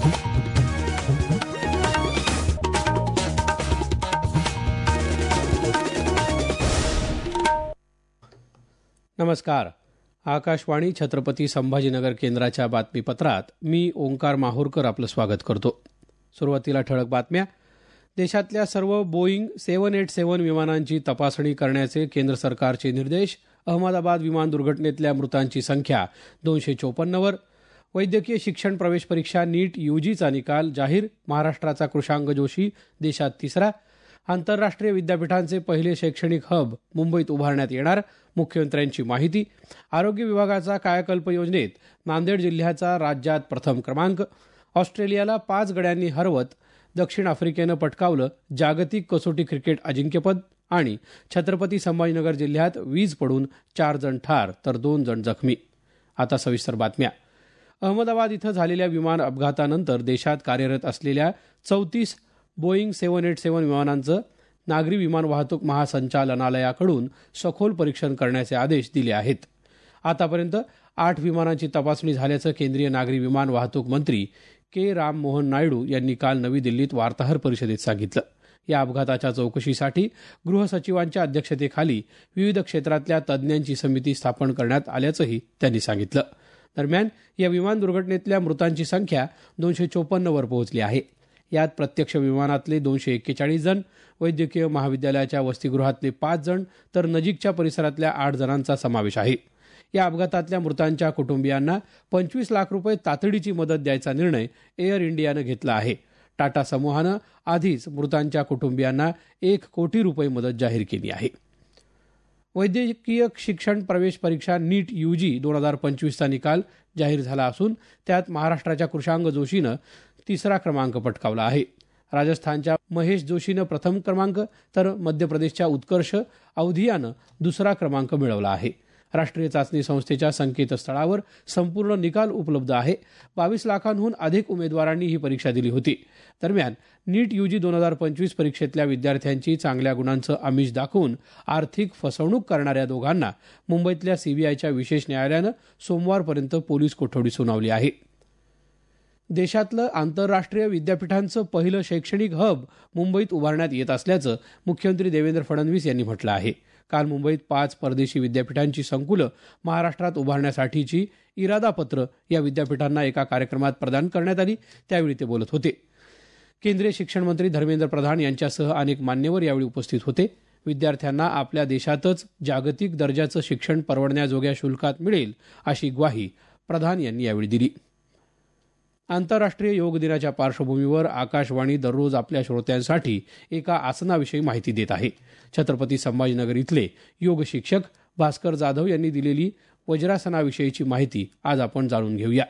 नमस्कार. आकाशवाणी छत्रपती संभाजीनगर केंद्राच्या बातमीपत्रात मी ओंकार माहूरकर आपलं स्वागत करतो. सुरुवातीला ठळक बातम्या. देशातल्या सर्व बोईंग 787 विमानांची तपासणी करण्याचे केंद्र सरकारचे निर्देश. अहमदाबाद विमान दुर्घटनेतल्या मृतांची संख्या 254वर. वैद्यकीय शिक्षण प्रवेश परीक्षा नीट यूजीचा निकाल जाहीर. महाराष्ट्राचा कृषांग जोशी देशात तिसरा. आंतरराष्ट्रीय विद्यापीठांचे पहिले शैक्षणिक हब मुंबईत उभारण्यात येणार. मुख्यमंत्र्यांची माहिती. आरोग्य विभागाचा कायाकल्प योजनेत नांदेड जिल्ह्याचा राज्यात प्रथम क्रमांक. ऑस्ट्रेलियाला 5 गड्यांनी हरवत दक्षिण आफ्रिकेनं पटकावलं जागतिक कसोटी क्रिकेट अजिंक्यपद. आणि छत्रपती संभाजीनगर जिल्ह्यात वीज पडून 4 जण ठार तर 2 जण जखमी. आता सविस्तर बातम्या. अहमदाबाद इथं झालेल्या विमान अपघातानंतर देशात कार्यरत असलेल्या 34 बोईंग 787 विमानांचं नागरी विमान वाहतूक महासंचालनालयाकडून सखोल परीक्षण करण्याचे आदेश दिले आहेत. आतापर्यंत 8 विमानांची तपासणी झाल्याचं केंद्रीय नागरी विमान वाहतूक मंत्री के. राम मोहन नायडू यांनी काल नवी दिल्लीत वार्ताहर परिषदेत सांगितलं. या अपघाताच्या चौकशीसाठी गृहसचिवांच्या अध्यक्षतेखाली विविध क्षेत्रातल्या तज्ज्ञांची समिती स्थापन करण्यात आल्याचंही त्यांनी सांगितलं. दरम्यान या विमान दुर्घटनेतल्या मृतांची संख्या 254वर पोहोचली आहे. यात प्रत्यक्ष विमानातले 241 जण, वैद्यकीय महाविद्यालयाच्या वसतिगृहातले 5 जण तर नजीकच्या परिसरातल्या 8 जणांचा समावेश आहे. या अपघातातल्या मृतांच्या कुटुंबियांना 25 लाख रुपये तातडीची मदत द्यायचा निर्णय एअर इंडियानं घेतला आहे. टाटा समूहानं आधीच मृतांच्या कुटुंबियांना 1 कोटी रुपये मदत जाहीर केली आहे. वैद्यकीय शिक्षण प्रवेश परीक्षा नीट यूजी 2025चा निकाल जाहीर झाला असून त्यात महाराष्ट्राच्या कृषांग जोशीनं तिसरा क्रमांक पटकावला आहे. राजस्थानच्या महेश जोशीनं प्रथम क्रमांक तर मध्य प्रदेशच्या उत्कर्ष अवधियानं दुसरा क्रमांक मिळवला आहे. राष्ट्रीय चाचणी संस्थेच्या संकेतस्थळावर संपूर्ण निकाल उपलब्ध आहे. 22 लाखांहून अधिक उमेदवारांनी ही परीक्षा दिली होती. दरम्यान नीट यूजी 2025 परीक्षेतल्या विद्यार्थ्यांची चांगल्या गुणांचं आमिष दाखवून आर्थिक फसवणूक करणाऱ्या दोघांना मुंबईतल्या सीबीआयच्या विशेष न्यायालयानं सोमवारपर्यंत पोलीस कोठडी सुनावली आहे. देशातलं आंतरराष्ट्रीय विद्यापीठांचं पहिलं शैक्षणिक हब मुंबईत उभारण्यात येत असल्याचं मुख्यमंत्री देवेंद्र फडणवीस यांनी म्हटलं आहे. काल मुंबईत 5 परदेशी विद्यापीठांची संकुलं महाराष्ट्रात उभारण्यासाठीची इरादापत्र या विद्यापीठांना एका कार्यक्रमात प्रदान करण्यात आली. त्यावेळी ते बोलत होते. केंद्रीय शिक्षण मंत्री धर्मेंद्र प्रधान यांच्यासह अनेक मान्यवर यावेळी उपस्थित होते. विद्यार्थ्यांना आपल्या देशातच जागतिक दर्जाचं शिक्षण परवडण्याजोग्या शुल्कात मिळेल अशी ग्वाही प्रधान यांनी यावेळी दिली. आंतरराष्ट्रीय योग दिनाच्या पार्श्वभूमीवर आकाशवाणी दररोज आपल्या श्रोत्यांसाठी एका आसनाविषयी माहिती देत आहे. छत्रपती संभाजीनगर इथले योग शिक्षक भास्कर जाधव यांनी दिलेली वज्रासनाविषयीची माहिती आज आपण जाणून घेऊया.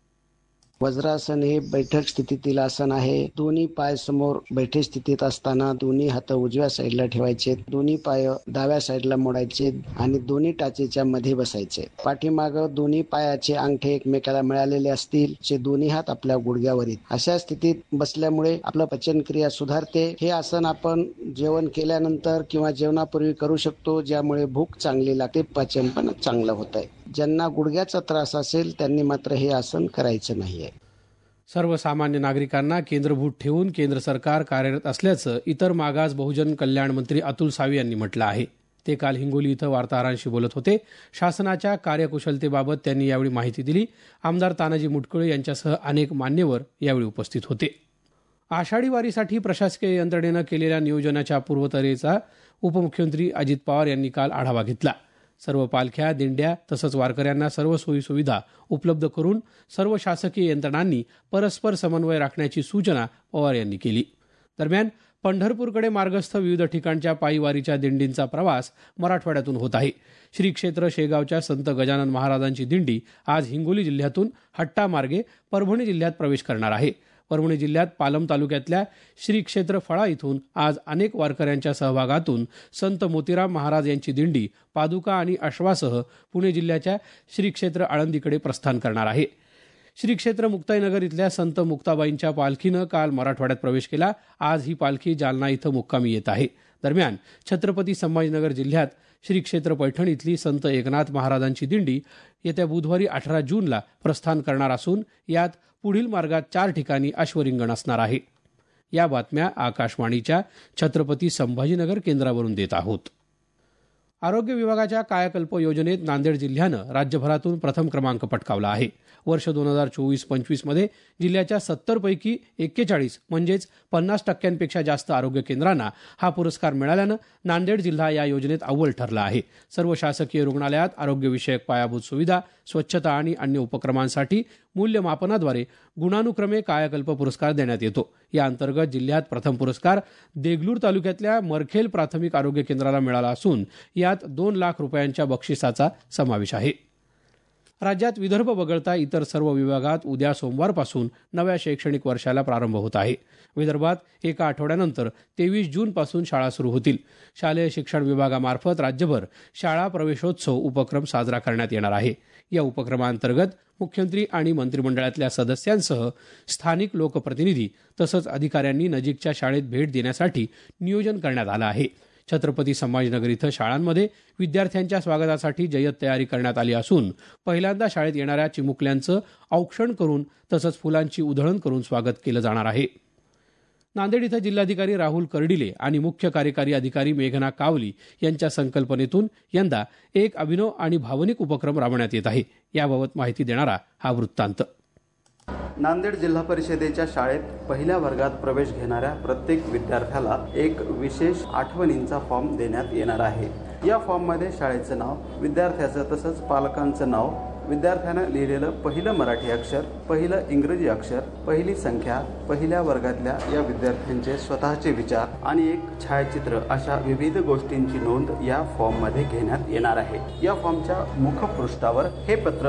वज्रासन हे बैठक स्थितीतील आसन आहे. दोन्ही पाय समोर बैठक स्थितीत असताना दोन्ही हात उजव्या साईडला ठेवायचे, दोन्ही पाय डाव्या साईडला मोडायचे आणि दोन्ही टाचेच्या मध्ये बसायचे. पाठीमाग दोन्ही पायाचे अंगठे एकमेकाला मिळालेले असतील, जे दोन्ही हात आपल्या गुडघ्यावरील. अशा स्थितीत बसल्यामुळे आपलं पचनक्रिया सुधारते. हे आसन आपण जेवण केल्यानंतर किंवा जेवणापूर्वी करू शकतो, ज्यामुळे भूक चांगली लागते, पचन पण चांगलं होत आहे. ज्यांना गुडघ्याचा त्रास असेल त्यांनी मात्र हे आसन करायचं नाहीये. सर्वसामान्य नागरिकांना केंद्रभूत ठेवून केंद्र सरकार कार्यरत असल्याचं इतर मागास बहुजन कल्याण मंत्री अतुल सावे यांनी म्हटलं आहे. ते काल हिंगोली इथं वार्ताहरांशी बोलत होते. शासनाच्या कार्यकुशलतेबाबत त्यांनी यावेळी माहिती दिली. आमदार तानाजी मुटकुळे यांच्यासह अनेक मान्यवर यावेळी उपस्थित होते. आषाढी वारीसाठी प्रशासकीय यंत्रणेनं केलेल्या नियोजनाच्या पूर्वतयारीचा उपमुख्यमंत्री अजित पवार यांनी काल आढावा घेतला. सर्व पालख्या, दिंड्या तसंच वारकऱ्यांना सर्व सोयीसुविधा उपलब्ध करून सर्व शासकीय यंत्रणांनी परस्पर समन्वय राखण्याची सूचना पवार यांनी केली. दरम्यान पंढरपूरकडे मार्गस्थ विविध ठिकाणच्या पायी वारीच्या दिंडींचा प्रवास मराठवाड्यातून होत आहे. श्री क्षेत्र शेगावच्या संत गजानन महाराजांची दिंडी आज हिंगोली जिल्ह्यातून हट्टा मार्गे परभणी जिल्ह्यात प्रवेश करणार आहे. परभणी जिल्ह्यात पालम तालुक्यातल्या श्री क्षेत्र फळा इथून आज अनेक वारकऱ्यांच्या सहभागातून संत मोतीराम महाराज यांची दिंडी पादुका आणि अश्वासह पुणे जिल्ह्याच्या श्री क्षेत्र आळंदीकडे प्रस्थान करणार आहे. श्री क्षेत्र मुक्ताईनगर इथल्या संत मुक्ताबाईंच्या पालखीनं काल मराठवाड्यात प्रवेश केला. आज ही पालखी जालना इथं मुक्कामी येत आहे. दरम्यान छत्रपती संभाजीनगर जिल्ह्यात श्री क्षेत्र पैठण इथली संत एकनाथ महाराजांची दिंडी येत्या बुधवारी 18 जूनला प्रस्थान करणार असून यात पुढील मार्गात 4 ठिकाणी अश्वरिंगण असणार आहे. या बातम्या आकाशवाणीच्या छत्रपती संभाजीनगर केंद्रावरून देत आहोत. आरोग्य विभागाच्या कायाकल्प योजनेत नांदेड जिल्ह्यानं राज्यभरातून प्रथम क्रमांक पटकावला आहे. वर्ष 2024-25 मध्ये जिल्ह्याच्या 70 पैकी 41 म्हणजेच 50% जास्त आरोग्य केंद्रांना हा पुरस्कार मिळाल्यानं नांदेड जिल्हा या योजनेत अव्वल ठरला आहे. सर्व शासकीय रुग्णालयात आरोग्यविषयक पायाभूत सुविधा, स्वच्छता आणि अन्य उपक्रमांसाठी मूल्यमापनाद्वारे गुणानुक्रमे कायाकल्प पुरस्कार देण्यात येतो. या अंतर्गत जिल्ह्यात प्रथम पुरस्कार देगलूर तालुक्यातल्या मरखेल प्राथमिक आरोग्य केंद्राला मिळाला असून यात 2 लाख रुपयांच्या बक्षिसाचा समावेश आहे. राज्यात विदर्भ वगळता इतर सर्व विभागात उद्या सोमवारपासून नव्या शैक्षणिक वर्षाला प्रारंभ होत आहे. विदर्भात एका आठवड्यानंतर 23 जूनपासून शाळा सुरू होतील. शालेय शिक्षण विभागामार्फत राज्यभर शाळा प्रवेशोत्सव उपक्रम साजरा करण्यात येणार आहे. या उपक्रमांतर्गत मुख्यमंत्री आणि मंत्रिमंडळातल्या सदस्यांसह स्थानिक लोकप्रतिनिधी तसंच अधिकाऱ्यांनी नजीकच्या शाळेत भेट देण्यासाठी नियोजन करण्यात आलं आहे. छत्रपती संभाजीनगर इथं शाळांमध्ये विद्यार्थ्यांच्या स्वागतासाठी जय्यत तयारी करण्यात आली असून पहिल्यांदा शाळेत येणाऱ्या चिमुकल्यांचं औक्षण करून तसंच फुलांची उधळण करून स्वागत केलं जाणार आहे. नांदेड इथं जिल्हाधिकारी राहुल कर्डिले आणि मुख्य कार्यकारी अधिकारी मेघना कावली यांच्या संकल्पनेतून यंदा एक अभिनव आणि भावनिक उपक्रम राबवण्यात येत आहे. याबाबत माहिती देणारा हा वृत्तांत. नांदेड जिल्हा परिषदेच्या शाळेत पहिल्या वर्गात प्रवेश घेणाऱ्या प्रत्येक विद्यार्थ्याला एक विशेष आठवणींचा फॉर्म देण्यात येणार आहे. या फॉर्ममध्ये शाळेचं नाव, विद्यार्थ्याचं तसंच पालकांचं नाव, विद्यार्थ्यानं लिहिलेलं पहिलं मराठी अक्षर, पहिलं इंग्रजी अक्षर, पहिली संख्या, पहिल्या वर्गातल्या या विद्यार्थ्यांचे स्वतःचे विचार आणि एक छायाचित्र अशा विविध गोष्टींची नोंद या फॉर्ममध्ये घेण्यात येणार आहे. या फॉर्मच्या मुखपृष्ठावर हे पत्र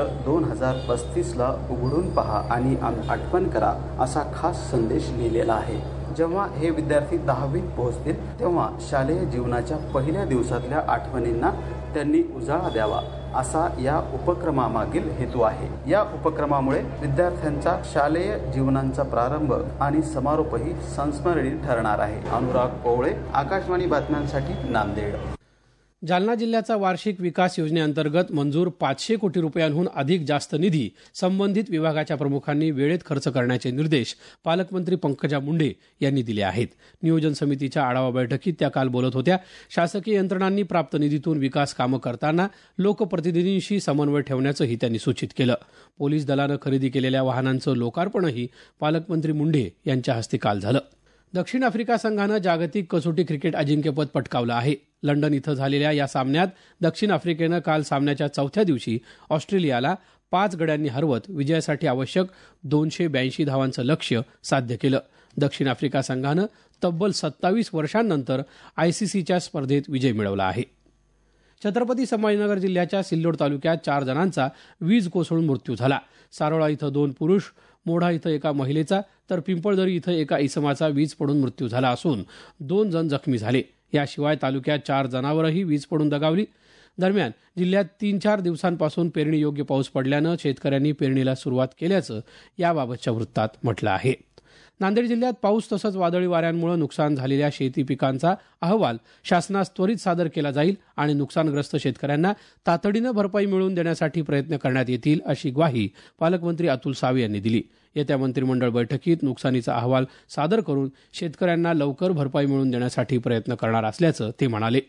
2035ला उघडून पहा आणि आठवण करा असा खास संदेश लिहिलेला आहे. जेव्हा हे विद्यार्थी 10वीत पोहोचतील तेव्हा शालेय जीवनाच्या पहिल्या दिवसातल्या आठवणींना त्यांनी उजाळा द्यावा असा या उपक्रमामागील हेतू आहे. या उपक्रमामुळे विद्यार्थ्यांचा शालेय जीवनाचा प्रारंभ आणि समारोपही संस्मरणीय ठरणार आहे. अनुराग कोवळे, आकाशवाणी बातम्यांसाठी नांदेड. जालना जिल्ह्याचा वार्षिक विकास योजनेअंतर्गत मंजूर 500 कोटी रुपयांहून अधिक जास्त निधी संबंधित विभागाच्या प्रमुखांनी वेळेत खर्च करण्याचे निर्देश पालकमंत्री पंकजा मुंडे यांनी दिले आहेत. नियोजन समितीच्या आढावा बैठकीत त्या काल बोलत होत्या. शासकीय यंत्रणांनी प्राप्त निधीतून विकास कामं करताना लोकप्रतिनिधींशी समन्वय ठेवण्याचंही त्यांनी सूचित केलं. पोलीस दलानं खरेदी केलेल्या वाहनांचं लोकार्पणही पालकमंत्री मुंडे यांच्या हस्ते काल झालं. दक्षिण आफ्रिका संघानं जागतिक कसोटी क्रिकेट अजिंक्यपद पटकावलं आहे. लंडन इथं झालेल्या या सामन्यात दक्षिण आफ्रिकेनं काल सामन्याच्या चौथ्या दिवशी ऑस्ट्रेलियाला 5 गड्यांनी हरवत विजयासाठी आवश्यक 282 धावांचं लक्ष्य साध्य केलं. दक्षिण आफ्रिका संघानं तब्बल 27 वर्षांनंतर आयसीसीच्या स्पर्धेत विजय मिळवला आहे. छत्रपती संभाजीनगर जिल्ह्याच्या सिल्लोड तालुक्यात 4 जणांचा वीज कोसळून मृत्यू झाला. सारोळा इथं 2 पुरुष, मोढा इथं एका महिलेचा तर पिंपळदरी इथं एका इसमाचा वीज पडून मृत्यू झाला असून 2 जण जखमी झाले. याशिवाय तालुक्यात 4 जनावरही वीज पडून दगावली. दरम्यान जिल्ह्यात 3-4 दिवसांपासून पेरणीयोग्य पाऊस पडल्यानं शेतकऱ्यांनी पेरणीला सुरुवात केल्याचं याबाबतच्या वृत्तात म्हटलं आहे. नांदेड जिल्ह्यात पाऊस तसंच वादळी वाऱ्यांमुळे नुकसान झालेल्या शेती पिकांचा अहवाल शासनास त्वरित सादर केला जाईल आणि नुकसानग्रस्त शेतकऱ्यांना तातडीनं भरपाई मिळवून देण्यासाठी प्रयत्न करण्यात येतील अशी ग्वाही पालकमंत्री अतुल सावे यांनी दिली. येत्या मंत्रिमंडळ बैठकीत नुकसानीचा अहवाल सादर करून शेतकऱ्यांना लवकर भरपाई मिळवून देण्यासाठी प्रयत्न करणार असल्याचं ते म्हणाले.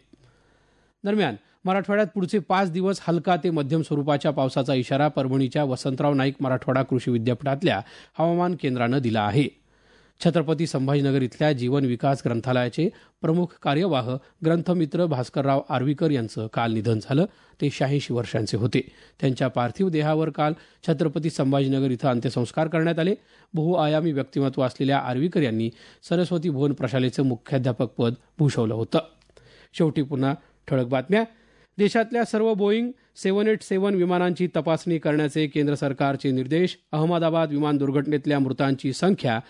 दरम्यान मराठवाड्यात पुढचे 5 दिवस हलका ते मध्यम स्वरूपाच्या पावसाचा इशारा परभणीच्या वसंतराव नाईक मराठवाडा कृषी विद्यापीठातल्या हवामान केंद्रानं दिला आहे. छत्रपती संभाजीनगर इथल्या जीवन विकास ग्रंथालयाचे प्रमुख कार्यवाह ग्रंथमित्र भास्करराव आर्वीकर यांचं काल निधन झालं. ते 86 वर्षांचे होते. त्यांच्या पार्थिव देहावर काल छत्रपती संभाजीनगर इथं अंत्यसंस्कार करण्यात आले. बहुआयामी व्यक्तिमत्व असलेल्या आर्वीकर यांनी सरस्वती भुवन प्रशालेचं मुख्याध्यापक पद भूषवलं होतं. शेवटी पुन्हा ठळक बातम्या. देशातल्या सर्व बोईंग 787 विमानांची तपासणी करण्याचे केंद्र सरकारचे निर्देश. अहमदाबाद विमान दुर्घटनेतल्या मृतांची संख्या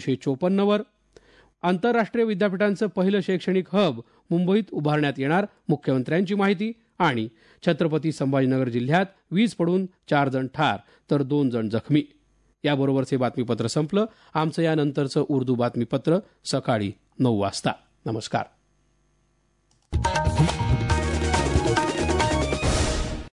254 वर. आंतरराष्ट्रीय विद्यापीठांचं पहिलं शैक्षणिक हब मुंबईत उभारण्यात येणार, मुख्यमंत्र्यांची माहिती. आणि छत्रपती संभाजीनगर जिल्ह्यात वीज पडून 4 जण ठार तर 2 जण जखमी. याबरोबरचे बातमीपत्र संपलं. आमचं यानंतरचं उर्दू बातमीपत्र सकाळी 9 वाजता. नमस्कार.